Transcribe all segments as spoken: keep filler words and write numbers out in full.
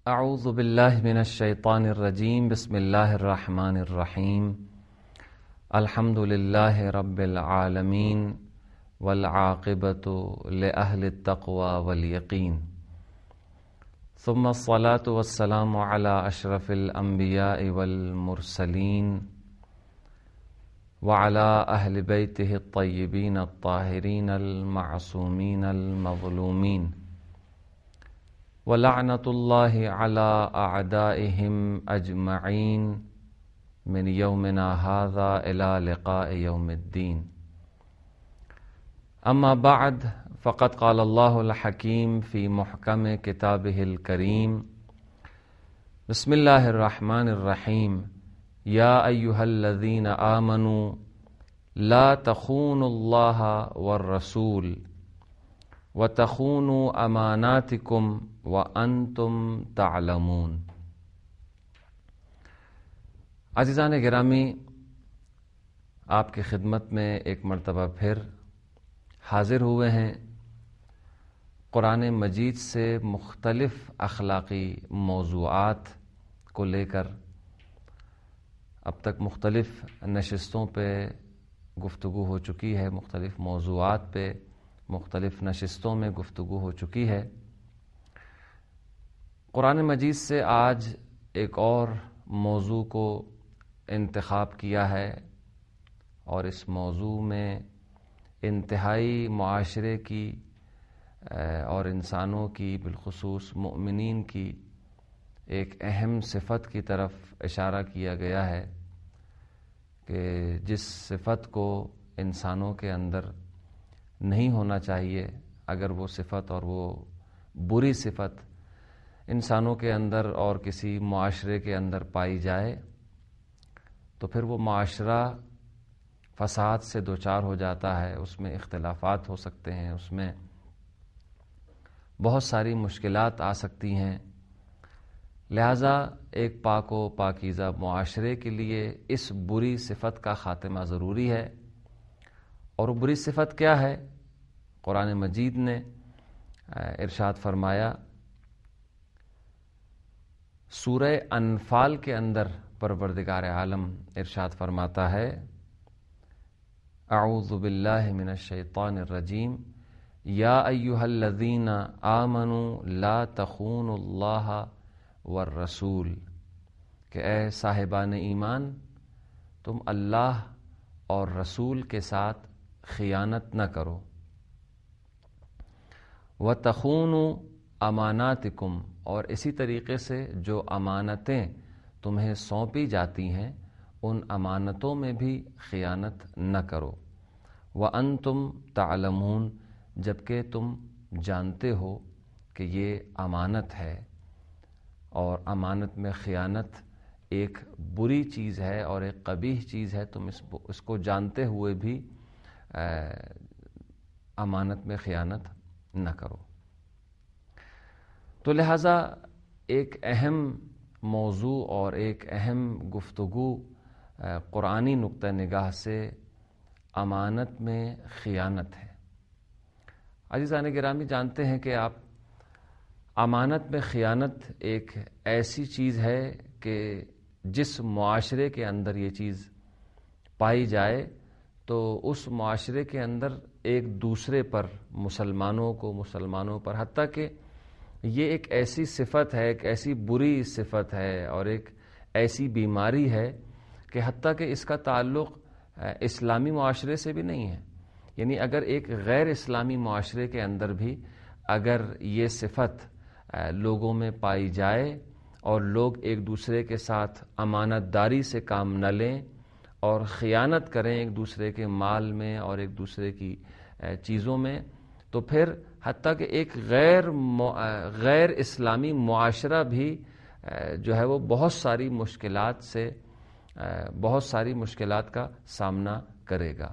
اعوذ باللہ من الشیطان الرجیم بسم اللہ الرحمن الرحیم الحمد للہ رب العالمین والعاقبۃ لأہل التقوی والیقین ثم الصلاة والسلام علی اشرف الانبیاء والمرسلین وعلی اہل بیتہ الطیبین الطاہرین المعصومین المظلومین وَلَعْنَةُ اللَّهِ عَلَىٰ أَعْدَائِهِمْ أَجْمَعِينَ مِنْ يَوْمِنَا هَذَا إِلَىٰ لِقَاءِ يَوْمِ الدِّينِ أما بعد فقد قال الله الحكيم في محكم كتابه الكريم بسم الله الرحمن الرحيم يا أيها الذين آمنوا لا تخونوا الله والرسول وَتَخُونُوا أَمَانَاتِكُمْ وَأَنْتُمْ تَعْلَمُونَ۔ عزیزان گرامی، آپ کی خدمت میں ایک مرتبہ پھر حاضر ہوئے ہیں قرآن مجید سے مختلف اخلاقی موضوعات کو لے کر۔ اب تک مختلف نشستوں پہ گفتگو ہو چکی ہے، مختلف موضوعات پہ مختلف نشستوں میں گفتگو ہو چکی ہے۔ قرآن مجید سے آج ایک اور موضوع کو انتخاب کیا ہے، اور اس موضوع میں انتہائی معاشرے کی اور انسانوں کی بالخصوص مؤمنین کی ایک اہم صفت کی طرف اشارہ کیا گیا ہے کہ جس صفت کو انسانوں کے اندر نہیں ہونا چاہیے، اگر وہ صفت اور وہ بری صفت انسانوں کے اندر اور کسی معاشرے کے اندر پائی جائے تو پھر وہ معاشرہ فساد سے دوچار ہو جاتا ہے، اس میں اختلافات ہو سکتے ہیں، اس میں بہت ساری مشکلات آ سکتی ہیں۔ لہذا ایک پاک و پاکیزہ معاشرے کے لیے اس بری صفت کا خاتمہ ضروری ہے۔ اور وہ بری صفت کیا ہے؟ قرآن مجید نے ارشاد فرمایا، سورہ انفال کے اندر پروردگار عالم ارشاد فرماتا ہے، اعوذ باللہ من الشیطان الرجیم یا ایہا الذین آمنوا لا تخونوا اللہ والرسول، کہ اے صاحبان ایمان، تم اللہ اور رسول کے ساتھ خیانت نہ کرو۔ وَتَخُونُوا أَمَانَاتِكُمْ، اور اسی طریقے سے جو امانتیں تمہیں سونپی جاتی ہیں ان امانتوں میں بھی خیانت نہ کرو۔ وَأَنْتُمْ تَعْلَمُونَ، جبکہ تم جانتے ہو کہ یہ امانت ہے، اور امانت میں خیانت ایک بری چیز ہے اور ایک قبیح چیز ہے، تم اس اس کو جانتے ہوئے بھی امانت میں خیانت نہ کرو۔ تو لہذا ایک اہم موضوع اور ایک اہم گفتگو قرآنی نقطہ نگاہ سے امانت میں خیانت ہے۔ عزیزان گرامی، جانتے ہیں کہ آپ امانت میں خیانت ایک ایسی چیز ہے کہ جس معاشرے کے اندر یہ چیز پائی جائے تو اس معاشرے کے اندر ایک دوسرے پر، مسلمانوں کو مسلمانوں پر، حتیٰ کہ یہ ایک ایسی صفت ہے، ایک ایسی بری صفت ہے اور ایک ایسی بیماری ہے کہ حتیٰ کہ اس کا تعلق اسلامی معاشرے سے بھی نہیں ہے۔ یعنی اگر ایک غیر اسلامی معاشرے کے اندر بھی اگر یہ صفت لوگوں میں پائی جائے اور لوگ ایک دوسرے کے ساتھ امانت داری سے کام نہ لیں اور خیانت کریں ایک دوسرے کے مال میں اور ایک دوسرے کی چیزوں میں، تو پھر حتیٰ کہ ایک غیر غیر اسلامی معاشرہ بھی جو ہے وہ بہت ساری مشکلات سے بہت ساری مشکلات کا سامنا کرے گا۔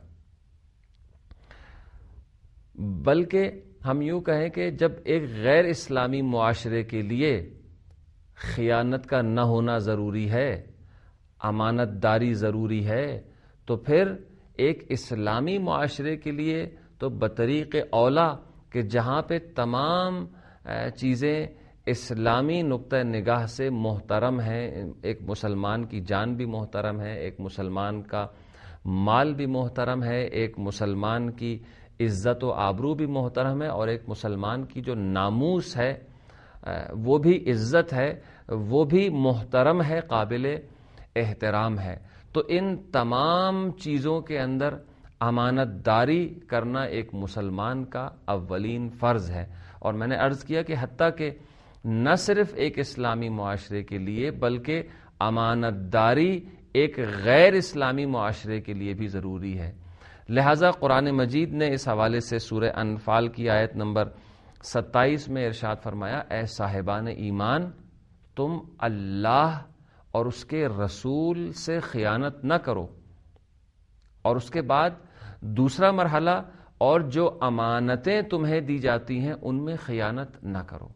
بلکہ ہم یوں کہیں کہ جب ایک غیر اسلامی معاشرے کے لیے خیانت کا نہ ہونا ضروری ہے، امانت داری ضروری ہے، تو پھر ایک اسلامی معاشرے کے لیے تو بطریق اولا کہ جہاں پہ تمام چیزیں اسلامی نقطہ نگاہ سے محترم ہے، ایک مسلمان کی جان بھی محترم ہے، ایک مسلمان کا مال بھی محترم ہے، ایک مسلمان کی عزت و آبرو بھی محترم ہے، اور ایک مسلمان کی جو ناموس ہے وہ بھی عزت ہے، وہ بھی محترم ہے، قابل احترام ہے۔ تو ان تمام چیزوں کے اندر امانت داری کرنا ایک مسلمان کا اولین فرض ہے۔ اور میں نے عرض کیا کہ حتیٰ کہ نہ صرف ایک اسلامی معاشرے کے لیے بلکہ امانت داری ایک غیر اسلامی معاشرے کے لیے بھی ضروری ہے۔ لہذا قرآن مجید نے اس حوالے سے سورہ انفال کی آیت نمبر ستائیس میں ارشاد فرمایا، اے صاحبان ایمان، تم اللہ اور اس کے رسول سے خیانت نہ کرو۔ اور اس کے بعد دوسرا مرحلہ، اور جو امانتیں تمہیں دی جاتی ہیں ان میں خیانت نہ کرو۔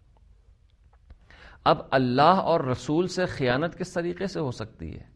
اب اللہ اور رسول سے خیانت کس طریقے سے ہو سکتی ہے؟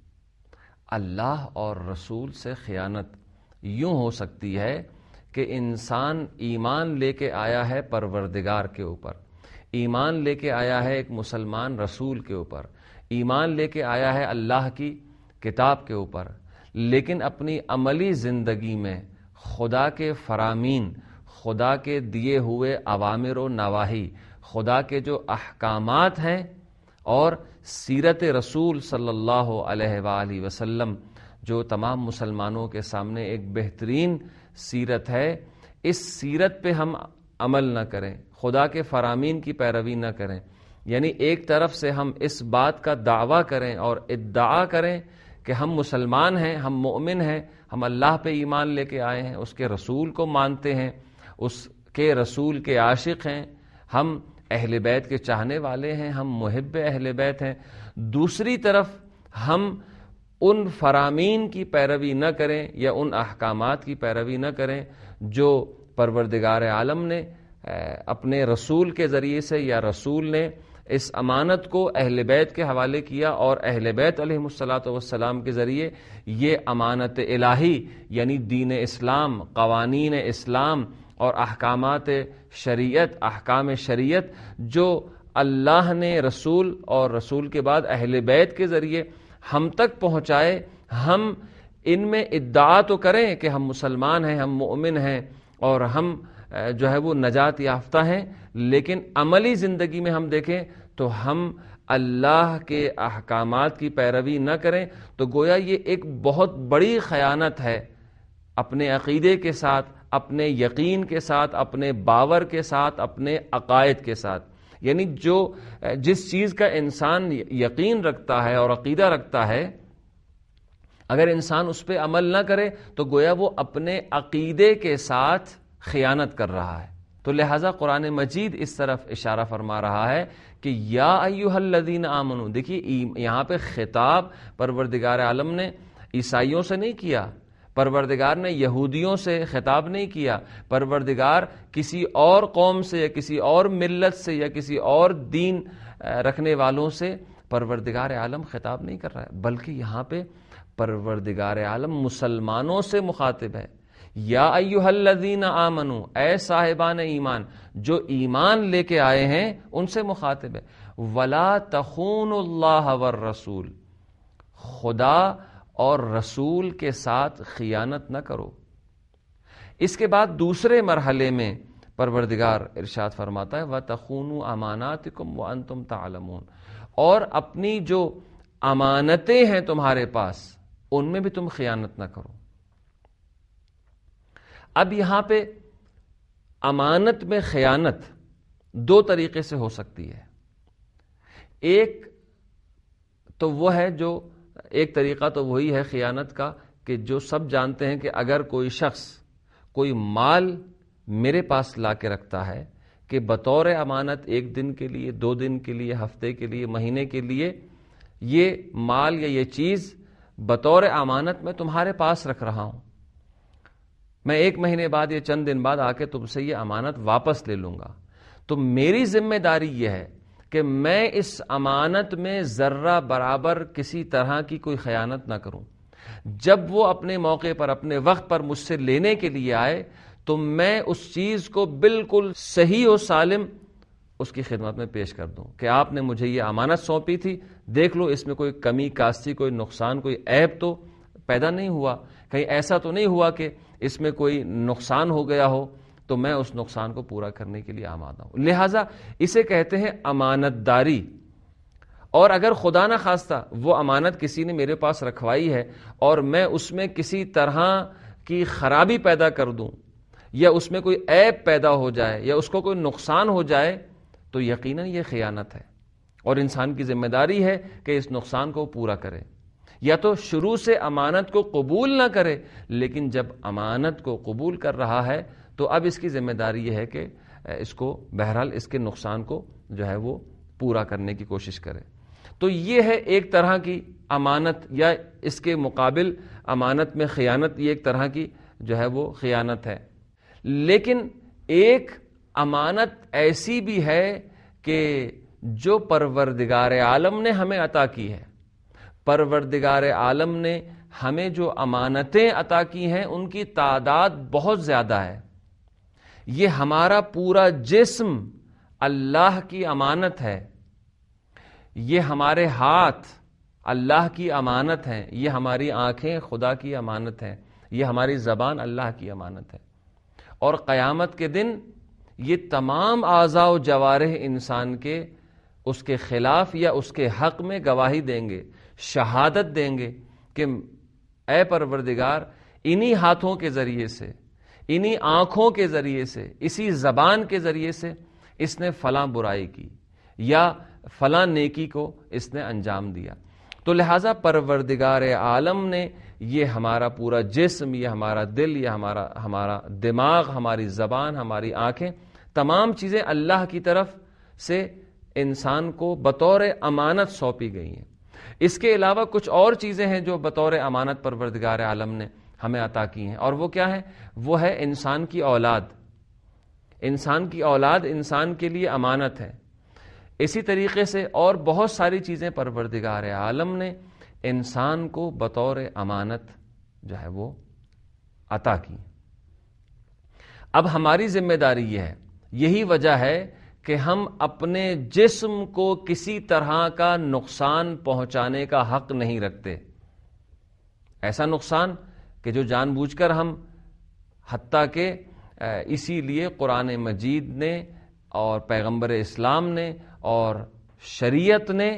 اللہ اور رسول سے خیانت یوں ہو سکتی ہے کہ انسان ایمان لے کے آیا ہے پروردگار کے اوپر، ایمان لے کے آیا ہے ایک مسلمان رسول کے اوپر، ایمان لے کے آیا ہے اللہ کی کتاب کے اوپر، لیکن اپنی عملی زندگی میں خدا کے فرامین، خدا کے دیے ہوئے اوامر و نواہی، خدا کے جو احکامات ہیں اور سیرت رسول صلی اللہ علیہ وآلہ وسلم جو تمام مسلمانوں کے سامنے ایک بہترین سیرت ہے، اس سیرت پہ ہم عمل نہ کریں، خدا کے فرامین کی پیروی نہ کریں، یعنی ایک طرف سے ہم اس بات کا دعویٰ کریں اور ادعا کریں کہ ہم مسلمان ہیں، ہم مومن ہیں، ہم اللہ پہ ایمان لے کے آئے ہیں، اس کے رسول کو مانتے ہیں، اس کے رسول کے عاشق ہیں، ہم اہل بیت کے چاہنے والے ہیں، ہم محب اہل بیت ہیں، دوسری طرف ہم ان فرامین کی پیروی نہ کریں یا ان احکامات کی پیروی نہ کریں جو پروردگار عالم نے اپنے رسول کے ذریعے سے یا رسول نے اس امانت کو اہل بیت کے حوالے کیا، اور اہل بیت علیہم الصلاۃ والسلام کے ذریعے یہ امانت الہی یعنی دین اسلام، قوانین اسلام اور احکامات شریعت، احکام شریعت جو اللہ نے رسول اور رسول کے بعد اہل بیت کے ذریعے ہم تک پہنچائے، ہم ان میں ادعا تو کریں کہ ہم مسلمان ہیں، ہم مومن ہیں اور ہم جو ہے وہ نجات یافتہ ہیں، لیکن عملی زندگی میں ہم دیکھیں تو ہم اللہ کے احکامات کی پیروی نہ کریں، تو گویا یہ ایک بہت بڑی خیانت ہے اپنے عقیدے کے ساتھ، اپنے یقین کے ساتھ، اپنے باور کے ساتھ، اپنے عقائد کے ساتھ۔ یعنی جو جس چیز کا انسان یقین رکھتا ہے اور عقیدہ رکھتا ہے، اگر انسان اس پہ عمل نہ کرے تو گویا وہ اپنے عقیدے کے ساتھ خیانت کر رہا ہے۔ تو لہٰذا قرآن مجید اس طرف اشارہ فرما رہا ہے کہ یا ایھا الذین آمنو، دیکھیے یہاں پہ خطاب پروردگار عالم نے عیسائیوں سے نہیں کیا، پروردگار نے یہودیوں سے خطاب نہیں کیا، پروردگار کسی اور قوم سے یا کسی اور ملت سے یا کسی اور دین رکھنے والوں سے پروردگار عالم خطاب نہیں کر رہا ہے، بلکہ یہاں پہ پروردگار عالم مسلمانوں سے مخاطب ہے۔ یا ایھا الذین آمنو، اے صاحبان ایمان، جو ایمان لے کے آئے ہیں ان سے مخاطب ہے۔ ولا تخونوا اللہ والرسول، خدا اور رسول کے ساتھ خیانت نہ کرو۔ اس کے بعد دوسرے مرحلے میں پروردگار ارشاد فرماتا ہے وَتَخُونُوا أَمَانَاتِكُمْ وَأَنْتُمْ تَعْلَمُونَ، اور اپنی جو امانتیں ہیں تمہارے پاس ان میں بھی تم خیانت نہ کرو۔ اب یہاں پہ امانت میں خیانت دو طریقے سے ہو سکتی ہے۔ ایک تو وہ ہے جو ایک طریقہ تو وہی ہے خیانت کا کہ جو سب جانتے ہیں کہ اگر کوئی شخص کوئی مال میرے پاس لا کے رکھتا ہے کہ بطور امانت ایک دن کے لیے، دو دن کے لیے، ہفتے کے لیے، مہینے کے لیے یہ مال یا یہ چیز بطور امانت میں تمہارے پاس رکھ رہا ہوں، میں ایک مہینے بعد یا چند دن بعد آ کے تم سے یہ امانت واپس لے لوں گا، تو میری ذمہ داری یہ ہے کہ میں اس امانت میں ذرہ برابر کسی طرح کی کوئی خیانت نہ کروں۔ جب وہ اپنے موقع پر، اپنے وقت پر مجھ سے لینے کے لیے آئے تو میں اس چیز کو بالکل صحیح و سالم اس کی خدمت میں پیش کر دوں کہ آپ نے مجھے یہ امانت سونپی تھی، دیکھ لو اس میں کوئی کمی کاستی، کوئی نقصان، کوئی عیب تو پیدا نہیں ہوا، کہیں ایسا تو نہیں ہوا کہ اس میں کوئی نقصان ہو گیا ہو، تو میں اس نقصان کو پورا کرنے کے لیے آمادہ ہوں۔ لہٰذا اسے کہتے ہیں امانت داری۔ اور اگر خدا نہ خواستہ وہ امانت کسی نے میرے پاس رکھوائی ہے اور میں اس میں کسی طرح کی خرابی پیدا کر دوں یا اس میں کوئی عیب پیدا ہو جائے یا اس کو کوئی نقصان ہو جائے تو یقیناً یہ خیانت ہے، اور انسان کی ذمہ داری ہے کہ اس نقصان کو پورا کرے، یا تو شروع سے امانت کو قبول نہ کرے، لیکن جب امانت کو قبول کر رہا ہے تو اب اس کی ذمہ داری یہ ہے کہ اس کو بہرحال اس کے نقصان کو جو ہے وہ پورا کرنے کی کوشش کرے۔ تو یہ ہے ایک طرح کی امانت، یا اس کے مقابل امانت میں خیانت، یہ ایک طرح کی جو ہے وہ خیانت ہے۔ لیکن ایک امانت ایسی بھی ہے کہ جو پروردگار عالم نے ہمیں عطا کی ہے۔ پروردگار عالم نے ہمیں جو امانتیں عطا کی ہیں ان کی تعداد بہت زیادہ ہے۔ یہ ہمارا پورا جسم اللہ کی امانت ہے، یہ ہمارے ہاتھ اللہ کی امانت ہیں، یہ ہماری آنکھیں خدا کی امانت ہیں، یہ ہماری زبان اللہ کی امانت ہے، اور قیامت کے دن یہ تمام اعضاء و جوارح انسان کے اس کے خلاف یا اس کے حق میں گواہی دیں گے، شہادت دیں گے کہ اے پروردگار، انہی ہاتھوں کے ذریعے سے، انہی آنکھوں کے ذریعے سے، اسی زبان کے ذریعے سے اس نے فلاں برائی کی یا فلاں نیکی کو اس نے انجام دیا۔ تو لہٰذا پروردگار عالم نے یہ ہمارا پورا جسم، یہ ہمارا دل، یہ ہمارا ہمارا دماغ، ہماری زبان، ہماری آنکھیں، تمام چیزیں اللہ کی طرف سے انسان کو بطور امانت سونپی گئی ہیں۔ اس کے علاوہ کچھ اور چیزیں ہیں جو بطور امانت پروردگار عالم نے ہمیں عطا کی ہیں، اور وہ کیا ہے؟ وہ ہے انسان کی اولاد۔ انسان کی اولاد انسان کے لیے امانت ہے۔ اسی طریقے سے اور بہت ساری چیزیں پروردگار عالم نے انسان کو بطور امانت جو ہے وہ عطا کی۔ اب ہماری ذمہ داری یہ ہے، یہی وجہ ہے کہ ہم اپنے جسم کو کسی طرح کا نقصان پہنچانے کا حق نہیں رکھتے۔ ایسا نقصان کہ جو جان بوجھ کر ہم، حتیٰ کہ اسی لیے قرآن مجید نے اور پیغمبر اسلام نے اور شریعت نے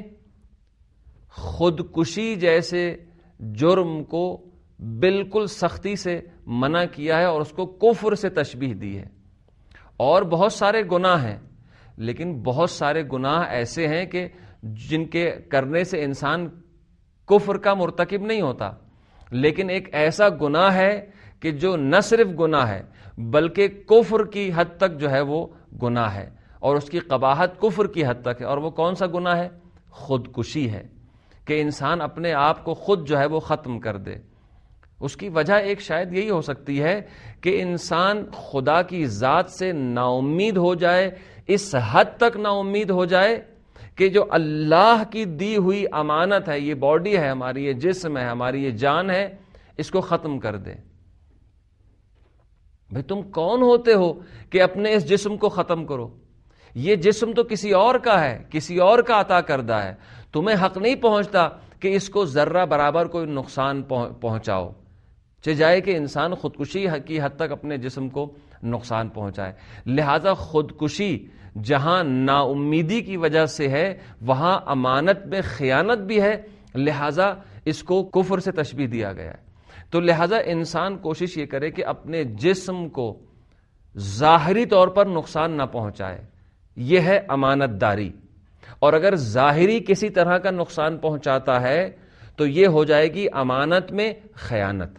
خودکشی جیسے جرم کو بالکل سختی سے منع کیا ہے اور اس کو کفر سے تشبیہ دی ہے۔ اور بہت سارے گناہ ہیں، لیکن بہت سارے گناہ ایسے ہیں کہ جن کے کرنے سے انسان کفر کا مرتکب نہیں ہوتا، لیکن ایک ایسا گناہ ہے کہ جو نہ صرف گناہ ہے بلکہ کفر کی حد تک جو ہے وہ گناہ ہے، اور اس کی قباحت کفر کی حد تک ہے۔ اور وہ کون سا گناہ ہے؟ خودکشی ہے، کہ انسان اپنے آپ کو خود جو ہے وہ ختم کر دے۔ اس کی وجہ ایک شاید یہی ہو سکتی ہے کہ انسان خدا کی ذات سے نا امید ہو جائے، اس حد تک نا امید ہو جائے کہ جو اللہ کی دی ہوئی امانت ہے، یہ باڈی ہے ہماری، یہ جسم ہے ہماری، یہ جان ہے، اس کو ختم کر دے۔ بھئی تم کون ہوتے ہو کہ اپنے اس جسم کو ختم کرو؟ یہ جسم تو کسی اور کا ہے، کسی اور کا عطا کردہ ہے، تمہیں حق نہیں پہنچتا کہ اس کو ذرہ برابر کوئی نقصان پہنچاؤ، چہ جائے کہ انسان خودکشی کی حد تک اپنے جسم کو نقصان پہنچائے۔ لہذا خودکشی جہاں نا امیدی کی وجہ سے ہے، وہاں امانت میں خیانت بھی ہے، لہذا اس کو کفر سے تشبیہ دیا گیا ہے۔ تو لہذا انسان کوشش یہ کرے کہ اپنے جسم کو ظاہری طور پر نقصان نہ پہنچائے، یہ ہے امانت داری۔ اور اگر ظاہری کسی طرح کا نقصان پہنچاتا ہے تو یہ ہو جائے گی امانت میں خیانت۔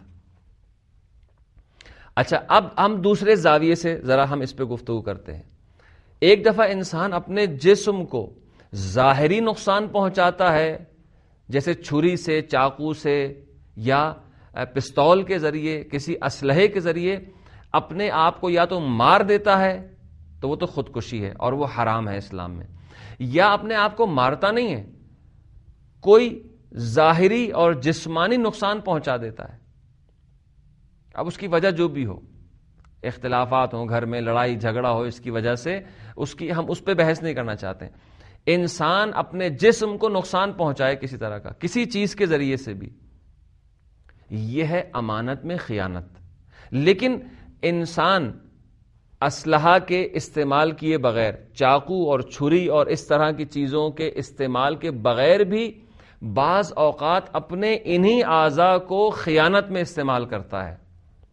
اچھا، اب ہم دوسرے زاویے سے ذرا ہم اس پہ گفتگو کرتے ہیں۔ ایک دفعہ انسان اپنے جسم کو ظاہری نقصان پہنچاتا ہے، جیسے چھری سے، چاقو سے یا پستول کے ذریعے، کسی اسلحے کے ذریعے اپنے آپ کو یا تو مار دیتا ہے تو وہ تو خودکشی ہے اور وہ حرام ہے اسلام میں، یا اپنے آپ کو مارتا نہیں ہے، کوئی ظاہری اور جسمانی نقصان پہنچا دیتا ہے۔ اب اس کی وجہ جو بھی ہو، اختلافات ہوں گھر میں، لڑائی جھگڑا ہو اس کی وجہ سے، اس کی ہم اس پہ بحث نہیں کرنا چاہتے. انسان اپنے جسم کو نقصان پہنچائے کسی طرح کا، کسی چیز کے ذریعے سے بھی، یہ ہے امانت میں خیانت. لیکن انسان اسلحہ کے استعمال کیے بغیر، چاقو اور چھری اور اس طرح کی چیزوں کے استعمال کے بغیر بھی بعض اوقات اپنے انہی اعضاء کو خیانت میں استعمال کرتا ہے.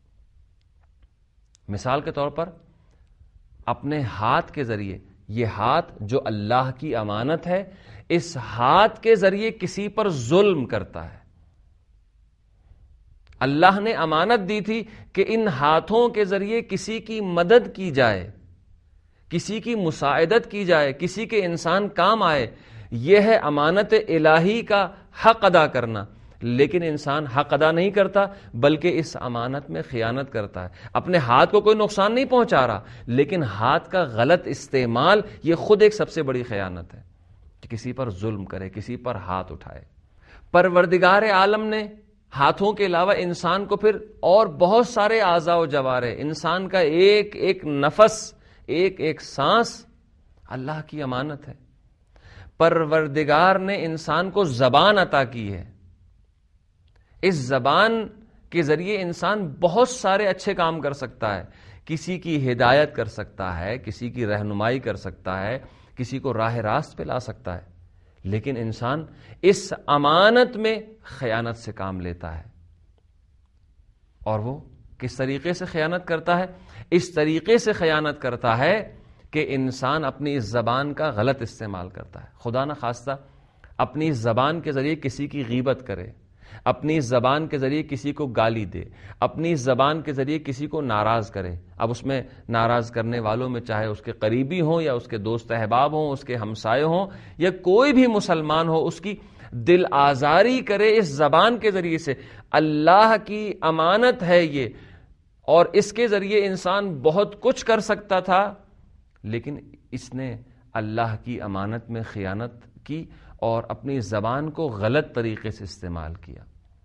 مثال کے طور پر اپنے ہاتھ کے ذریعے، یہ ہاتھ جو اللہ کی امانت ہے، اس ہاتھ کے ذریعے کسی پر ظلم کرتا ہے. اللہ نے امانت دی تھی کہ ان ہاتھوں کے ذریعے کسی کی مدد کی جائے، کسی کی مساعدت کی جائے، کسی کے انسان کام آئے. یہ ہے امانت الہی کا حق ادا کرنا. لیکن انسان حق ادا نہیں کرتا، بلکہ اس امانت میں خیانت کرتا ہے. اپنے ہاتھ کو کوئی نقصان نہیں پہنچا رہا، لیکن ہاتھ کا غلط استعمال یہ خود ایک سب سے بڑی خیانت ہے کہ کسی پر ظلم کرے، کسی پر ہاتھ اٹھائے. پروردگار عالم نے ہاتھوں کے علاوہ انسان کو پھر اور بہت سارے اعضاء و جوارح، انسان کا ایک ایک نفس، ایک ایک سانس اللہ کی امانت ہے. پروردگار نے انسان کو زبان عطا کی ہے. اس زبان کے ذریعے انسان بہت سارے اچھے کام کر سکتا ہے، کسی کی ہدایت کر سکتا ہے، کسی کی رہنمائی کر سکتا ہے، کسی کو راہ راست پہ لا سکتا ہے. لیکن انسان اس امانت میں خیانت سے کام لیتا ہے. اور وہ کس طریقے سے خیانت کرتا ہے؟ اس طریقے سے خیانت کرتا ہے کہ انسان اپنی اس زبان کا غلط استعمال کرتا ہے. خدا نہ خواستہ اپنی اس زبان کے ذریعے کسی کی غیبت کرے، اپنی اس زبان کے ذریعے کسی کو گالی دے، اپنی اس زبان کے ذریعے کسی کو ناراض کرے. اب اس میں ناراض کرنے والوں میں چاہے اس کے قریبی ہوں یا اس کے دوست احباب ہوں، اس کے ہمسائے ہوں یا کوئی بھی مسلمان ہو، اس کی دل آزاری کرے اس زبان کے ذریعے سے. اللہ کی امانت ہے یہ، اور اس کے ذریعے انسان بہت کچھ کر سکتا تھا، لیکن اس نے اللہ کی امانت میں خیانت کی اور اپنی زبان کو غلط طریقے سے استعمال کیا.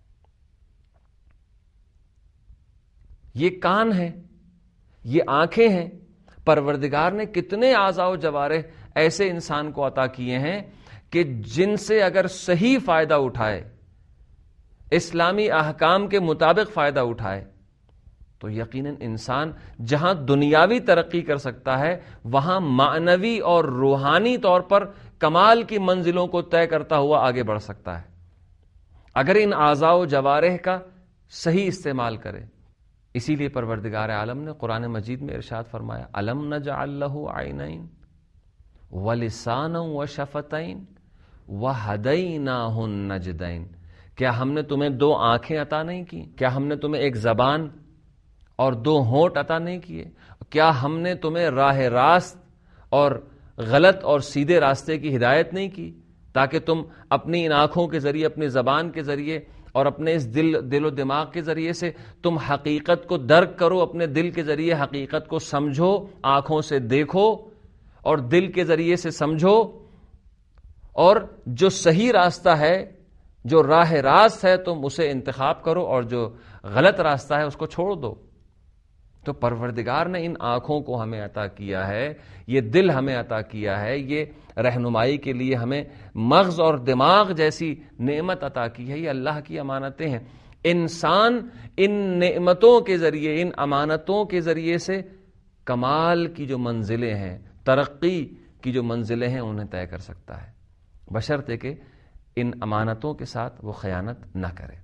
یہ کان ہے، یہ آنکھیں ہیں. پروردگار نے کتنے اعضاء و جوارح ایسے انسان کو عطا کیے ہیں کہ جن سے اگر صحیح فائدہ اٹھائے، اسلامی احکام کے مطابق فائدہ اٹھائے، تو یقیناً انسان جہاں دنیاوی ترقی کر سکتا ہے، وہاں معنوی اور روحانی طور پر کمال کی منزلوں کو طے کرتا ہوا آگے بڑھ سکتا ہے، اگر ان اعضاء و جوارح کا صحیح استعمال کرے. اسی لیے پروردگار عالم نے قرآن مجید میں ارشاد فرمایا، الم نجعل لہ عینین ولسانا وشفتین وہدیناہ النجدین. کیا ہم نے تمہیں دو آنکھیں عطا نہیں کی؟ کیا ہم نے تمہیں ایک زبان اور دو ہونٹ عطا نہیں کیے؟ کیا ہم نے تمہیں راہ راست اور غلط اور سیدھے راستے کی ہدایت نہیں کی، تاکہ تم اپنی ان آنکھوں کے ذریعے، اپنی زبان کے ذریعے اور اپنے اس دل دل و دماغ کے ذریعے سے تم حقیقت کو درک کرو، اپنے دل کے ذریعے حقیقت کو سمجھو، آنکھوں سے دیکھو اور دل کے ذریعے سے سمجھو، اور جو صحیح راستہ ہے، جو راہ راست ہے، تم اسے انتخاب کرو، اور جو غلط راستہ ہے اس کو چھوڑ دو. تو پروردگار نے ان آنکھوں کو ہمیں عطا کیا ہے، یہ دل ہمیں عطا کیا ہے، یہ رہنمائی کے لیے ہمیں مغز اور دماغ جیسی نعمت عطا کی ہے. یہ اللہ کی امانتیں ہیں. انسان ان نعمتوں کے ذریعے، ان امانتوں کے ذریعے سے کمال کی جو منزلیں ہیں، ترقی کی جو منزلیں ہیں، انہیں طے کر سکتا ہے، بشرطے کہ ان امانتوں کے ساتھ وہ خیانت نہ کرے.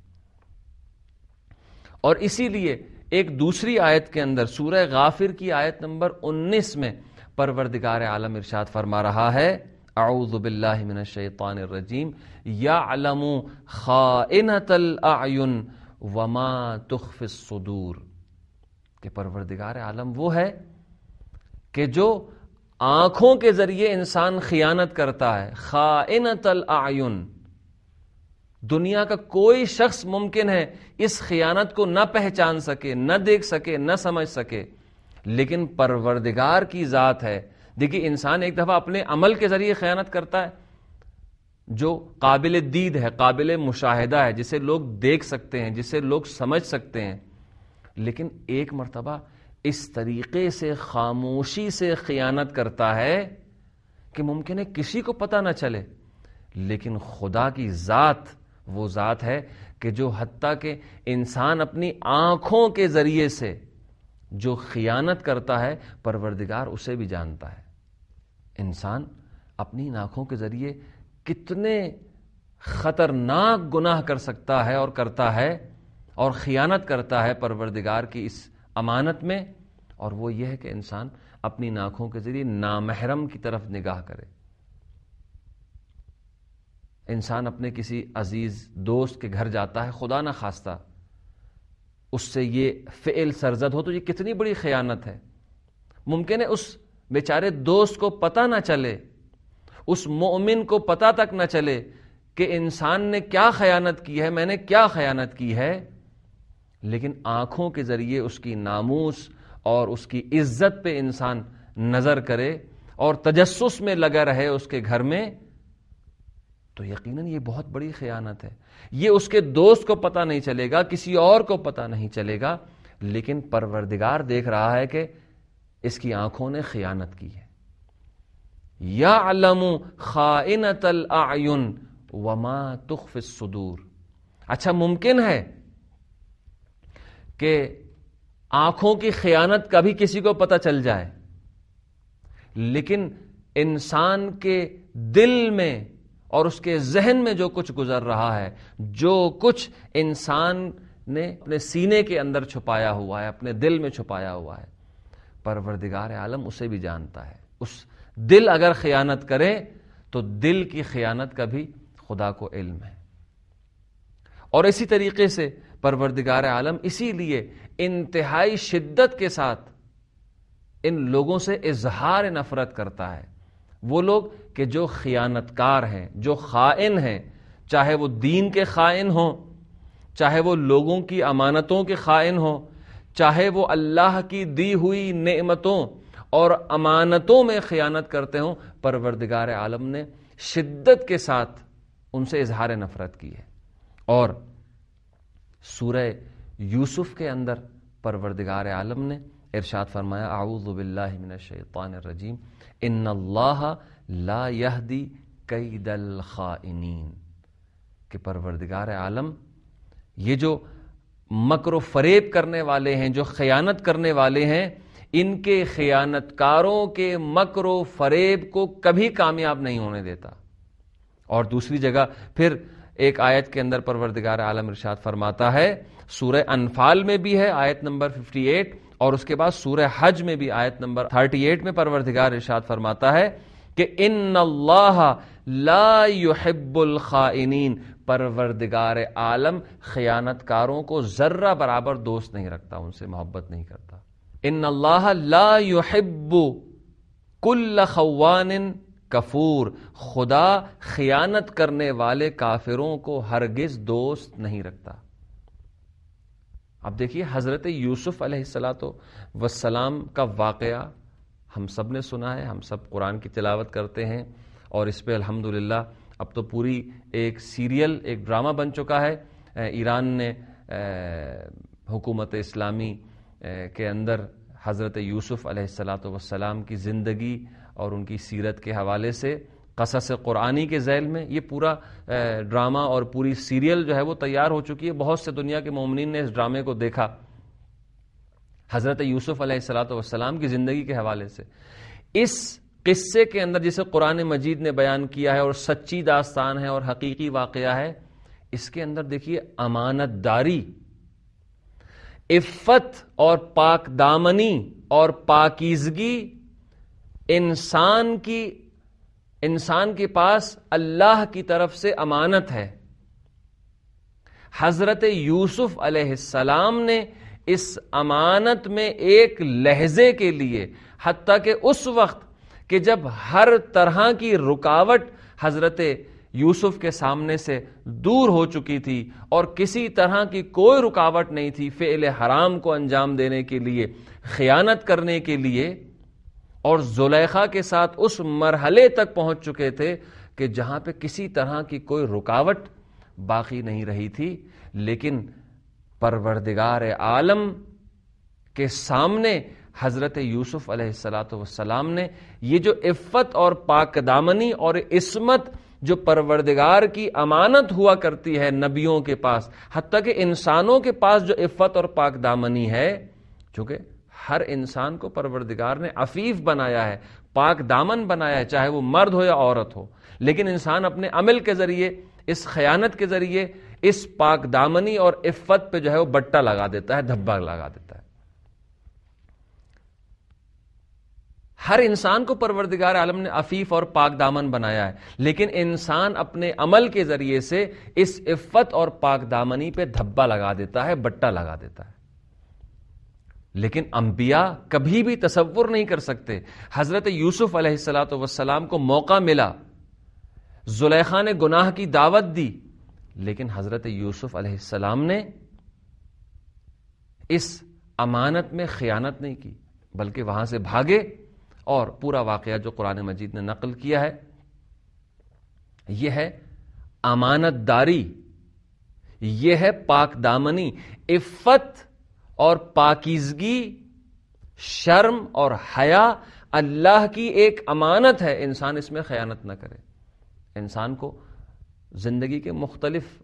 اور اسی لیے ایک دوسری آیت کے اندر، سورہ غافر کی آیت نمبر انیس میں پروردگار عالم ارشاد فرما رہا ہے، اعوذ باللہ من الشیطان الرجیم، یعلم خائنۃ الاعین وما تخفی الصدور. کہ پروردگار عالم وہ ہے کہ جو آنکھوں کے ذریعے انسان خیانت کرتا ہے. خائنۃ الاعین، دنیا کا کوئی شخص ممکن ہے اس خیانت کو نہ پہچان سکے، نہ دیکھ سکے، نہ سمجھ سکے، لیکن پروردگار کی ذات ہے. دیکھیے، انسان ایک دفعہ اپنے عمل کے ذریعے خیانت کرتا ہے جو قابل دید ہے، قابل مشاہدہ ہے، جسے لوگ دیکھ سکتے ہیں، جسے لوگ سمجھ سکتے ہیں. لیکن ایک مرتبہ اس طریقے سے خاموشی سے خیانت کرتا ہے کہ ممکن ہے کسی کو پتہ نہ چلے، لیکن خدا کی ذات وہ ذات ہے کہ جو حتیٰ کہ انسان اپنی آنکھوں کے ذریعے سے جو خیانت کرتا ہے پروردگار اسے بھی جانتا ہے۔ انسان اپنی آنکھوں کے ذریعے کتنے خطرناک گناہ کر سکتا ہے اور کرتا ہے اور خیانت کرتا ہے پروردگار کی اس امانت میں، اور وہ یہ ہے کہ انسان اپنی آنکھوں کے ذریعے نامحرم کی طرف نگاہ کرے۔ انسان اپنے کسی عزیز دوست کے گھر جاتا ہے، خدا نہ خواستہ اس سے یہ فعل سرزد ہو تو یہ کتنی بڑی خیانت ہے۔ ممکن ہے اس بیچارے دوست کو پتہ نہ چلے، اس مومن کو پتہ تک نہ چلے کہ انسان نے کیا خیانت کی ہے، میں نے کیا خیانت کی ہے، لیکن آنکھوں کے ذریعے اس کی ناموس اور اس کی عزت پہ انسان نظر کرے اور تجسس میں لگا رہے اس کے گھر میں، تو یقیناً یہ بہت بڑی خیانت ہے۔ یہ اس کے دوست کو پتہ نہیں چلے گا، کسی اور کو پتہ نہیں چلے گا، لیکن پروردگار دیکھ رہا ہے کہ اس کی آنکھوں نے خیانت کی ہے۔ یعلم خائنۃ الاعین وما تخفی الصدور۔ اچھا، ممکن ہے کہ آنکھوں کی خیانت کبھی کسی کو پتہ چل جائے، لیکن انسان کے دل میں اور اس کے ذہن میں جو کچھ گزر رہا ہے، جو کچھ انسان نے اپنے سینے کے اندر چھپایا ہوا ہے، اپنے دل میں چھپایا ہوا ہے، پروردگار عالم اسے بھی جانتا ہے۔ اس دل اگر خیانت کرے تو دل کی خیانت کا بھی خدا کو علم ہے۔ اور اسی طریقے سے پروردگار عالم اسی لیے انتہائی شدت کے ساتھ ان لوگوں سے اظہار نفرت کرتا ہے۔ وہ لوگ کہ جو خیانت کار ہیں، جو خائن ہیں، چاہے وہ دین کے خائن ہوں، چاہے وہ لوگوں کی امانتوں کے خائن ہوں، چاہے وہ اللہ کی دی ہوئی نعمتوں اور امانتوں میں خیانت کرتے ہوں، پروردگار عالم نے شدت کے ساتھ ان سے اظہار نفرت کی ہے۔ اور سورہ یوسف کے اندر پروردگار عالم نے ارشاد فرمایا، اعوذ باللہ من الشیطان الرجیم، ان اللہ لا یہدی کید الخائنین، کہ پروردگار عالم یہ جو مکر و فریب کرنے والے ہیں، جو خیانت کرنے والے ہیں، ان کے خیانت کاروں کے مکر و فریب کو کبھی کامیاب نہیں ہونے دیتا۔ اور دوسری جگہ پھر ایک آیت کے اندر پروردگار عالم ارشاد فرماتا ہے، سورہ انفال میں بھی ہے آیت نمبر اٹھاون، اور اس کے بعد سورہ حج میں بھی آیت نمبر اڑتیس میں پروردگار ارشاد فرماتا ہے کہ ان اللہ لا يحب الخائنین، پروردگار عالم خیانت کاروں کو ذرہ برابر دوست نہیں رکھتا، ان سے محبت نہیں کرتا۔ ان اللہ لا يحب کل خوان کفور، خدا خیانت کرنے والے کافروں کو ہرگز دوست نہیں رکھتا۔ اب دیکھیے حضرت یوسف علیہ الصلاۃ والسلام کا واقعہ ہم سب نے سنا ہے، ہم سب قرآن کی تلاوت کرتے ہیں، اور اس پہ الحمدللہ اب تو پوری ایک سیریل، ایک ڈرامہ بن چکا ہے۔ ایران نے حکومت اسلامی کے اندر حضرت یوسف علیہ الصلاۃ والسلام کی زندگی اور ان کی سیرت کے حوالے سے قصص قرآنی کے ذیل میں یہ پورا ڈرامہ اور پوری سیریل جو ہے وہ تیار ہو چکی ہے۔ بہت سے دنیا کے مومنین نے اس ڈرامے کو دیکھا حضرت یوسف علیہ الصلاۃ والسلام کی زندگی کے حوالے سے۔ اس قصے کے اندر جسے قرآن مجید نے بیان کیا ہے اور سچی داستان ہے اور حقیقی واقعہ ہے، اس کے اندر دیکھیے امانت داری، عفت اور پاک دامنی اور پاکیزگی انسان کی انسان کے پاس اللہ کی طرف سے امانت ہے۔ حضرت یوسف علیہ السلام نے اس امانت میں ایک لہجے کے لیے، حتیٰ کہ اس وقت کہ جب ہر طرح کی رکاوٹ حضرت یوسف کے سامنے سے دور ہو چکی تھی اور کسی طرح کی کوئی رکاوٹ نہیں تھی فعل حرام کو انجام دینے کے لیے، خیانت کرنے کے لیے، اور زلیخا کے ساتھ اس مرحلے تک پہنچ چکے تھے کہ جہاں پہ کسی طرح کی کوئی رکاوٹ باقی نہیں رہی تھی، لیکن پروردگار عالم کے سامنے حضرت یوسف علیہ الصلاۃ والسلام نے یہ جو عفت اور پاک دامنی اور عصمت جو پروردگار کی امانت ہوا کرتی ہے نبیوں کے پاس، حتیٰ کہ انسانوں کے پاس جو عفت اور پاک دامنی ہے، چونکہ ہر انسان کو پروردگار نے عفیف بنایا ہے، پاک دامن بنایا ہے، چاہے وہ مرد ہو یا عورت ہو، لیکن انسان اپنے عمل کے ذریعے، اس خیانت کے ذریعے اس پاک دامنی اور عفت پہ جو ہے وہ بٹا لگا دیتا ہے، دھبا لگا دیتا ہے۔ ہر انسان کو پروردگار عالم نے عفیف اور پاک دامن بنایا ہے، لیکن انسان اپنے عمل کے ذریعے سے اس عفت اور پاک دامنی پہ دھبا لگا دیتا ہے، بٹا لگا دیتا ہے۔ لیکن انبیاء کبھی بھی تصور نہیں کر سکتے۔ حضرت یوسف علیہ الصلاۃ والسلام کو موقع ملا، زلیخا نے گناہ کی دعوت دی، لیکن حضرت یوسف علیہ السلام نے اس امانت میں خیانت نہیں کی، بلکہ وہاں سے بھاگے، اور پورا واقعہ جو قرآن مجید نے نقل کیا ہے یہ ہے امانت داری، یہ ہے پاک دامنی، عفت اور پاکیزگی، شرم اور حیا اللہ کی ایک امانت ہے، انسان اس میں خیانت نہ کرے۔ انسان کو زندگی کے مختلف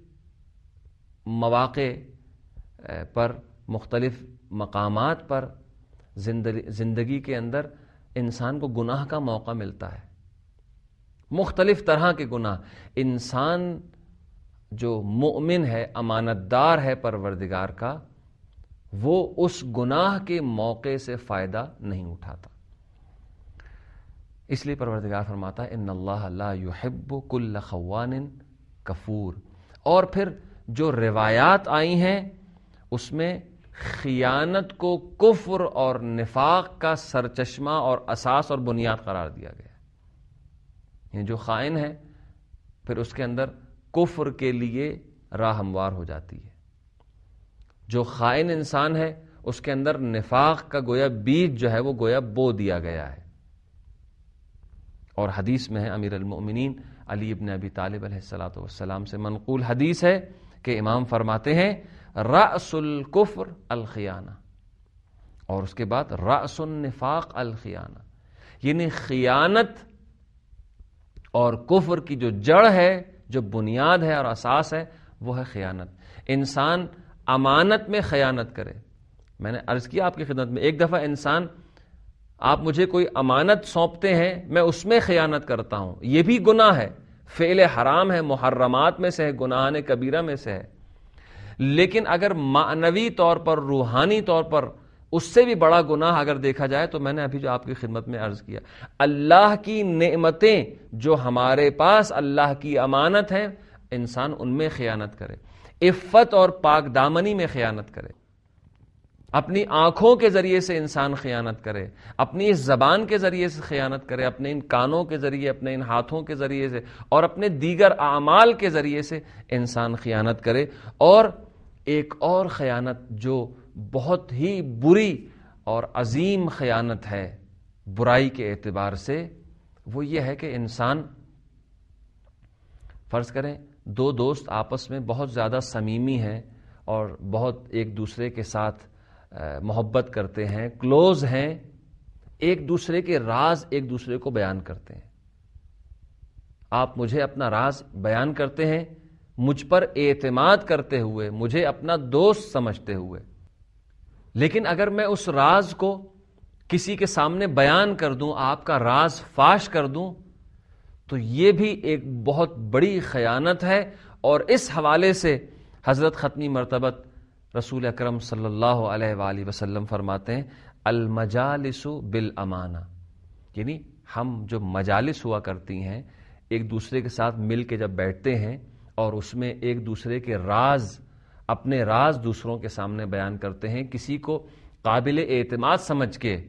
مواقع پر، مختلف مقامات پر زندگی کے اندر انسان کو گناہ کا موقع ملتا ہے، مختلف طرح کے گناہ۔ انسان جو مومن ہے، امانت دار ہے پروردگار کا، وہ اس گناہ کے موقع سے فائدہ نہیں اٹھاتا۔ اس لیے پروردگار فرماتا ہے ان اللہ لا یحب کل خوان کفور۔ اور پھر جو روایات آئی ہیں اس میں خیانت کو کفر اور نفاق کا سرچشمہ اور اساس اور بنیاد قرار دیا گیا، یعنی جو خائن ہے پھر اس کے اندر کفر کے لیے راہ ہموار ہو جاتی ہے، جو خائن انسان ہے اس کے اندر نفاق کا گویا بیج جو ہے وہ گویا بو دیا گیا ہے۔ اور حدیث میں ہے، امیر المؤمنین علی ابن ابی طالب علیہ الصلاۃ والسلام سے منقول حدیث ہے کہ امام فرماتے ہیں رأس الکفر الخیانہ، اور اس کے بعد رأس النفاق الخیانہ، یعنی خیانت اور کفر کی جو جڑ ہے، جو بنیاد ہے اور اساس ہے، وہ ہے خیانت۔ انسان امانت میں خیانت کرے۔ میں نے عرض کیا آپ کی خدمت میں، ایک دفعہ انسان، آپ مجھے کوئی امانت سونپتے ہیں، میں اس میں خیانت کرتا ہوں، یہ بھی گناہ ہے، فعل حرام ہے، محرمات میں سے ہے، گناہان کبیرہ میں سے ہے۔ لیکن اگر معنوی طور پر، روحانی طور پر اس سے بھی بڑا گناہ اگر دیکھا جائے تو میں نے ابھی جو آپ کی خدمت میں عرض کیا، اللہ کی نعمتیں جو ہمارے پاس اللہ کی امانت ہیں، انسان ان میں خیانت کرے، عفت اور پاک دامنی میں خیانت کرے، اپنی آنکھوں کے ذریعے سے انسان خیانت کرے، اپنی اس زبان کے ذریعے سے خیانت کرے، اپنے ان کانوں کے ذریعے، اپنے ان ہاتھوں کے ذریعے سے، اور اپنے دیگر اعمال کے ذریعے سے انسان خیانت کرے۔ اور ایک اور خیانت جو بہت ہی بری اور عظیم خیانت ہے برائی کے اعتبار سے، وہ یہ ہے کہ انسان، فرض کریں دو دوست آپس میں بہت زیادہ صمیمی ہیں اور بہت ایک دوسرے کے ساتھ محبت کرتے ہیں، کلوز ہیں، ایک دوسرے کے راز ایک دوسرے کو بیان کرتے ہیں۔ آپ مجھے اپنا راز بیان کرتے ہیں مجھ پر اعتماد کرتے ہوئے، مجھے اپنا دوست سمجھتے ہوئے، لیکن اگر میں اس راز کو کسی کے سامنے بیان کر دوں، آپ کا راز فاش کر دوں، تو یہ بھی ایک بہت بڑی خیانت ہے۔ اور اس حوالے سے حضرت ختمی مرتبت رسول اکرم صلی اللہ علیہ وآلہ وسلم فرماتے ہیں المجالس بالامانہ، یعنی ہم جو مجالس ہوا کرتی ہیں، ایک دوسرے کے ساتھ مل کے جب بیٹھتے ہیں اور اس میں ایک دوسرے کے راز، اپنے راز دوسروں کے سامنے بیان کرتے ہیں، کسی کو قابل اعتماد سمجھ کے،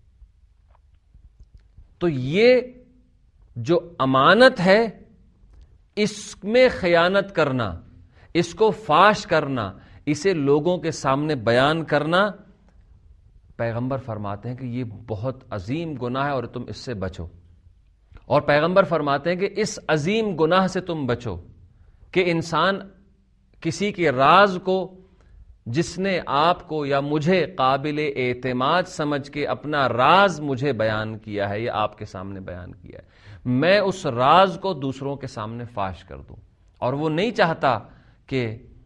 تو یہ جو امانت ہے اس میں خیانت کرنا، اس کو فاش کرنا، اسے لوگوں کے سامنے بیان کرنا، پیغمبر فرماتے ہیں کہ یہ بہت عظیم گناہ ہے اور تم اس سے بچو۔ اور پیغمبر فرماتے ہیں کہ اس عظیم گناہ سے تم بچو کہ انسان کسی کے راز کو جس نے آپ کو یا مجھے قابل اعتماد سمجھ کے اپنا راز مجھے بیان کیا ہے یا آپ کے سامنے بیان کیا ہے، میں اس راز کو دوسروں کے سامنے فاش کر دوں، اور وہ نہیں چاہتا کہ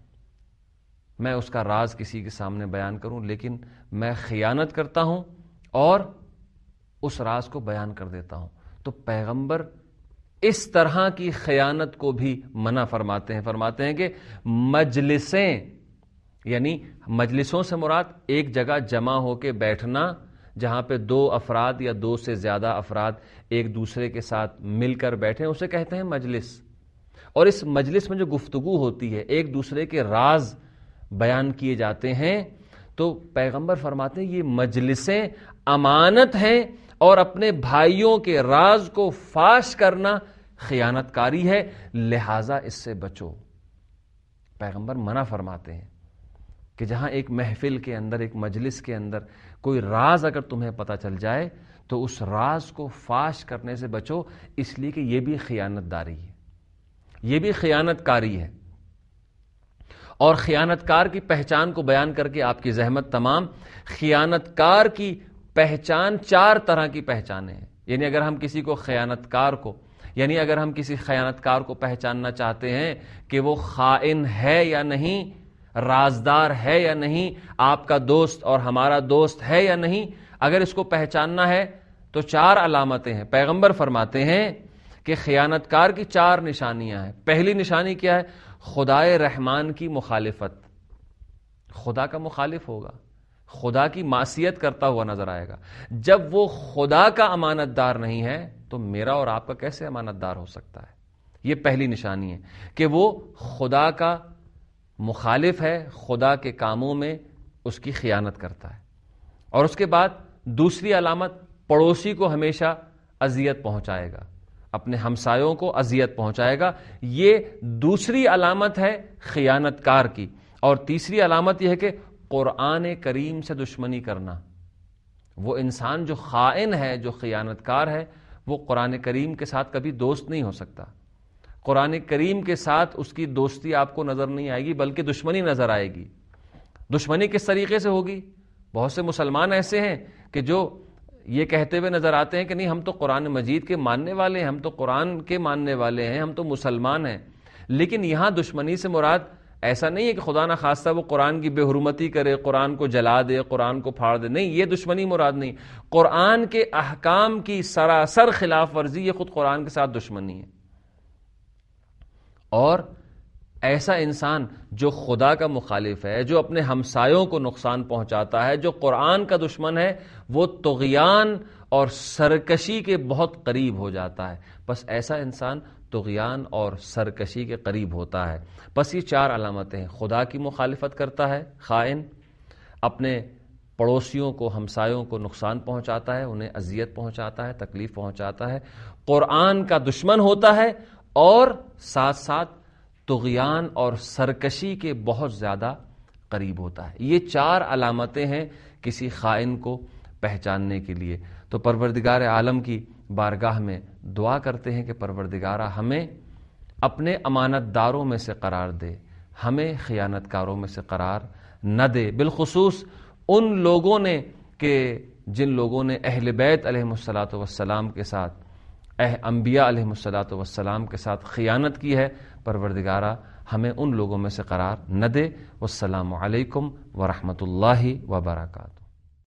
میں اس کا راز کسی کے سامنے بیان کروں، لیکن میں خیانت کرتا ہوں اور اس راز کو بیان کر دیتا ہوں۔ تو پیغمبر اس طرح کی خیانت کو بھی منع فرماتے ہیں، فرماتے ہیں کہ مجلسیں، یعنی مجلسوں سے مراد ایک جگہ جمع ہو کے بیٹھنا جہاں پہ دو افراد یا دو سے زیادہ افراد ایک دوسرے کے ساتھ مل کر بیٹھیں، اسے کہتے ہیں مجلس۔ اور اس مجلس میں جو گفتگو ہوتی ہے، ایک دوسرے کے راز بیان کیے جاتے ہیں، تو پیغمبر فرماتے ہیں یہ مجلسیں امانت ہیں اور اپنے بھائیوں کے راز کو فاش کرنا خیانت کاری ہے، لہذا اس سے بچو۔ پیغمبر منع فرماتے ہیں کہ جہاں ایک محفل کے اندر، ایک مجلس کے اندر کوئی راز اگر تمہیں پتہ چل جائے تو اس راز کو فاش کرنے سے بچو، اس لیے کہ یہ بھی خیانت داری ہے، یہ بھی خیانت کاری ہے۔ اور خیانت کار کی پہچان کو بیان کر کے آپ کی زحمت تمام۔ خیانت کار کی پہچان چار طرح کی پہچانیں ہیں، یعنی اگر ہم کسی کو خیانت کار کو یعنی اگر ہم کسی خیانت کار کو پہچاننا چاہتے ہیں کہ وہ خائن ہے یا نہیں، رازدار ہے یا نہیں، آپ کا دوست اور ہمارا دوست ہے یا نہیں، اگر اس کو پہچاننا ہے تو چار علامتیں ہیں۔ پیغمبر فرماتے ہیں کہ خیانت کار کی چار نشانیاں ہیں۔ پہلی نشانی کیا ہے؟ خدائے رحمان کی مخالفت، خدا کا مخالف ہوگا، خدا کی معصیت کرتا ہوا نظر آئے گا۔ جب وہ خدا کا امانت دار نہیں ہے تو میرا اور آپ کا کیسے امانت دار ہو سکتا ہے؟ یہ پہلی نشانی ہے کہ وہ خدا کا مخالف ہے، خدا کے کاموں میں اس کی خیانت کرتا ہے۔ اور اس کے بعد دوسری علامت، پڑوسی کو ہمیشہ اذیت پہنچائے گا، اپنے ہمسایوں کو اذیت پہنچائے گا، یہ دوسری علامت ہے خیانت کار کی۔ اور تیسری علامت یہ ہے کہ قرآن کریم سے دشمنی کرنا۔ وہ انسان جو خائن ہے، جو خیانت کار ہے، وہ قرآن کریم کے ساتھ کبھی دوست نہیں ہو سکتا۔ قرآن کریم کے ساتھ اس کی دوستی آپ کو نظر نہیں آئے گی، بلکہ دشمنی نظر آئے گی۔ دشمنی کس طریقے سے ہوگی؟ بہت سے مسلمان ایسے ہیں کہ جو یہ کہتے ہوئے نظر آتے ہیں کہ نہیں، ہم تو قرآن مجید کے ماننے والے ہیں، ہم تو قرآن کے ماننے والے ہیں، ہم تو مسلمان ہیں۔ لیکن یہاں دشمنی سے مراد ایسا نہیں ہے کہ خدا نہ خواستہ وہ قرآن کی بے حرمتی کرے، قرآن کو جلا دے، قرآن کو پھاڑ دے، نہیں، یہ دشمنی مراد نہیں۔ قرآن کے احکام کی سراسر خلاف ورزی، یہ خود قرآن کے ساتھ دشمنی ہے۔ اور ایسا انسان جو خدا کا مخالف ہے، جو اپنے ہمسایوں کو نقصان پہنچاتا ہے، جو قرآن کا دشمن ہے، وہ طغیان اور سرکشی کے بہت قریب ہو جاتا ہے۔ بس ایسا انسان طغیان اور سرکشی کے قریب ہوتا ہے۔ بس یہ چار علامتیں ہیں، خدا کی مخالفت کرتا ہے خائن، اپنے پڑوسیوں کو، ہمسایوں کو نقصان پہنچاتا ہے، انہیں اذیت پہنچاتا ہے، تکلیف پہنچاتا ہے، قرآن کا دشمن ہوتا ہے، اور ساتھ ساتھ طغیان اور سرکشی کے بہت زیادہ قریب ہوتا ہے۔ یہ چار علامتیں ہیں کسی خائن کو پہچاننے کے لیے۔ تو پروردگار عالم کی بارگاہ میں دعا کرتے ہیں کہ پروردگارہ ہمیں اپنے امانت داروں میں سے قرار دے، ہمیں خیانت کاروں میں سے قرار نہ دے، بالخصوص ان لوگوں نے کہ جن لوگوں نے اہل بیت علیہم الصلاۃ والسلام کے ساتھ، اہ انبیاء علیہم الصلاۃ والسلام کے ساتھ خیانت کی ہے۔ پروردگارہ ہمیں ان لوگوں میں سے قرار نہ دے۔ والسلام علیکم ورحمۃ اللہ وبرکاتہ۔